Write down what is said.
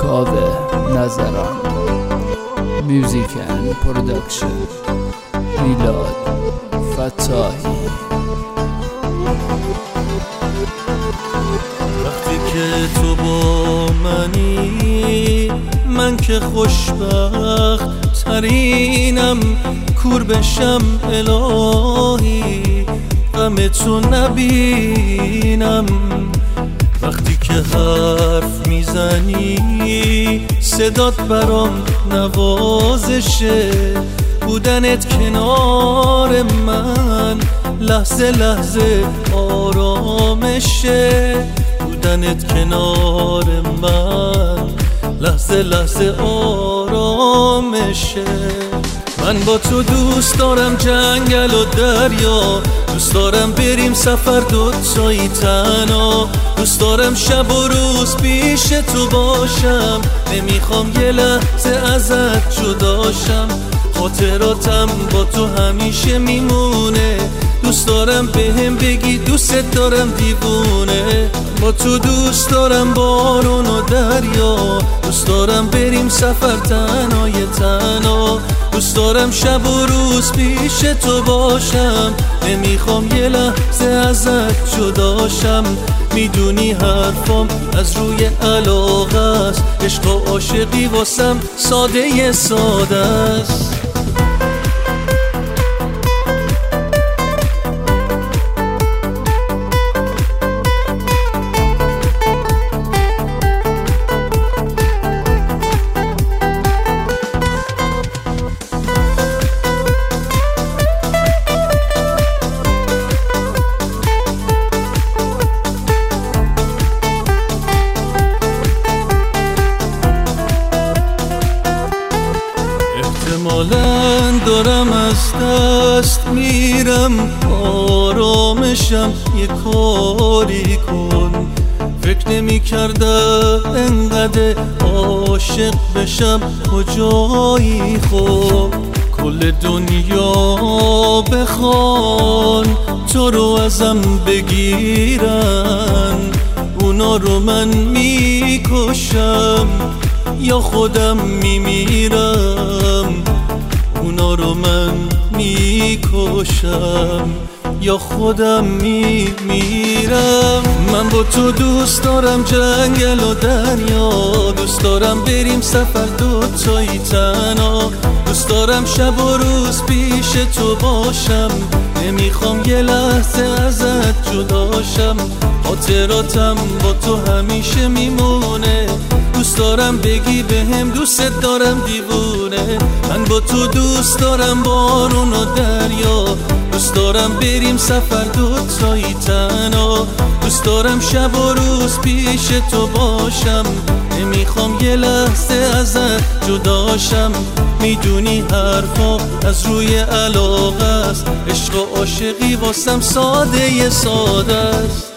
کاوه نظران، میوزیک اند پروداکشن میلاد فتاحی. وقتی که تو با منی من که خوشبخت ترینم، کور بشم الهی غم تو نبینم. وقتی که حرف میزنی صدات برام نوازشه، بودنت کنار من لحظه لحظه آرامشه، بودنت کنار من لحظه لحظه آرامشه. من با تو دوست دارم جنگل و دریا، دوست دارم بریم سفر دوتایی تنها، دوست دارم شب و روز پیش تو باشم، نمیخوام یه لحظه ازت جداشم، خاطراتم با تو همیشه میمونه، دوست دارم بهم بگی دوست دارم دیوونه. با تو دوست دارم بارون و دریا، دوست دارم بریم سفر تنهای تنها، دوست دارم شب و روز پیش تو باشم، نمیخوام یه لحظه ازت جداشم. میدونی حرفام از روی علاقه است، عشق و عاشقی واسم ساده ساده است. احتمالاً دارم از دست میرم آرامشم، یه کاری کن. فکر نمی کردم انقدر عاشق بشم کجایی، خب کل دنیا بخوان تو رو ازم بگیرن، اونا رو من میکشم یا خودم میمیرم، اونا رو من میکشم یا خودم میمیرم. من با تو دوست دارم جنگل و دریا، دوست دارم بریم سفر دوتایی تنها، دوست دارم شب و روز پیش تو باشم، نمیخوام یه لحظه ازت جداشم، خاطراتم با تو همیشه میمونه، دوست دارم بگی بهم دوست دارم دیوونه. من با تو دوست دارم بارون و دریا، دوست دارم بریم سفر دوتایی تنها، دوست دارم شب و روز پیش تو باشم، نمیخوام یه لحظه ازت جداشم. میدونی حرفا از روی علاقه است، عشق و عاشقی واسم ساده ساده است.